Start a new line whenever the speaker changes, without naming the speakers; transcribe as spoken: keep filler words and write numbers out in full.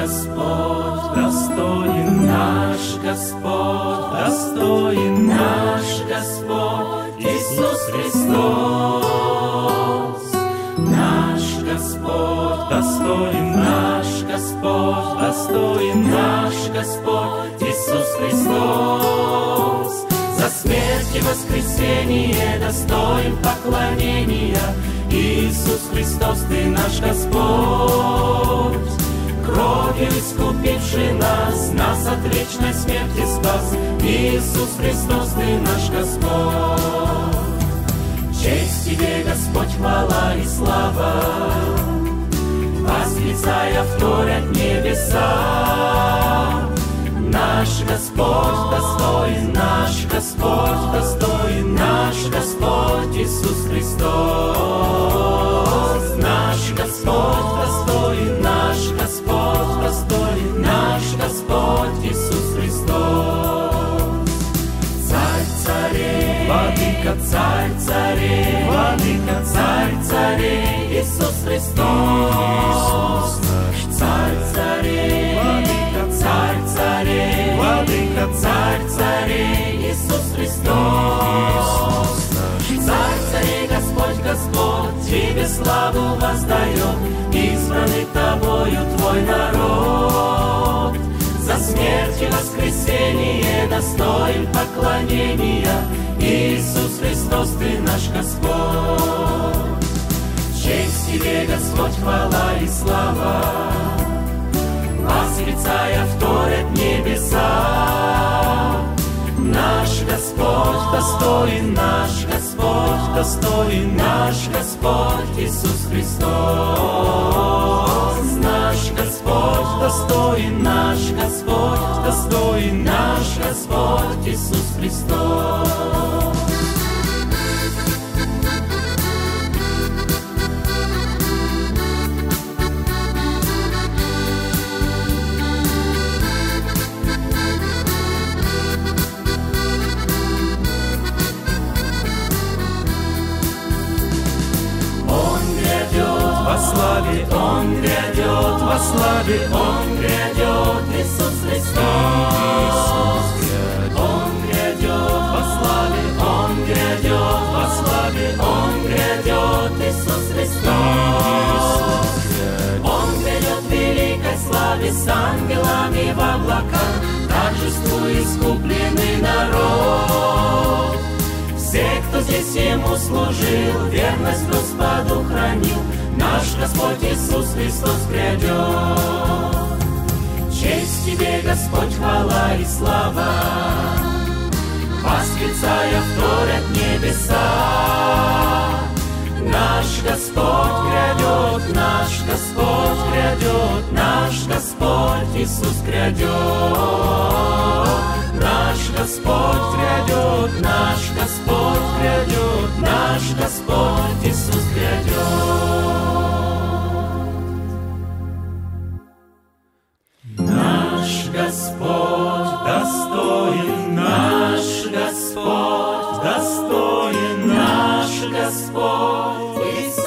Господь, достоин наш Господь, достоин наш Господь, Иисус Христос. Наш Господь, достоин наш Господь, достоин наш Господь, Иисус Христос. За смерть и воскресение достоин поклонения, Иисус Христос, Ты наш Господь. Кровью искупивший нас, нас от вечной смерти спас, Иисус Христос, Ты наш Господь. Честь Тебе, Господь, хвала и слава, восклицая вторят небеса. Наш Господь достоин, наш Господь достоин, наш Господь Иисус Христос. Наш Господь достоин, наш Господь достоин, наш Господь Иисус Христос. Царь царей, владыка царь царей, владыка царь царей, Иисус Христос. Царь царей, владыка царь царей, владыка царь царей, Иисус Христос. Царь царей, Господь, Господь, Тебе славу воздает, избранный Тобою Твой народ. За смерть и воскресение достоин поклонения, Иисус Христос, Ты наш Господь. Честь Тебе, Господь, хвала и слава, восклицая вторят небеса. Наш Господь достоин, наш Господь достоин, наш Господь Иисус Христос. Наш Господь достоин, наш Господь достоин, наш Господь Иисус Христос. Во славе Он грядет, во славе Он грядет, Иисус Христос. Он грядет, во славе Он грядет, во славе Он грядет, Иисус Христос. Он грядет в великой славе с ангелами в облаках, торжеству искупленный народ. Все, кто здесь Ему служил, верность Господу хранил, наш Господь Иисус Христос грядет. Честь Тебе, Господь, хвала и слава, восклицая вторят небеса. Наш Господь грядет, наш Господь грядет, наш Господь Иисус грядет. Наш Господь грядет, наш Господь грядет, наш Господь Иисус грядет. Наш Господь достоин, наш Господь достоин, наш Господь Иисус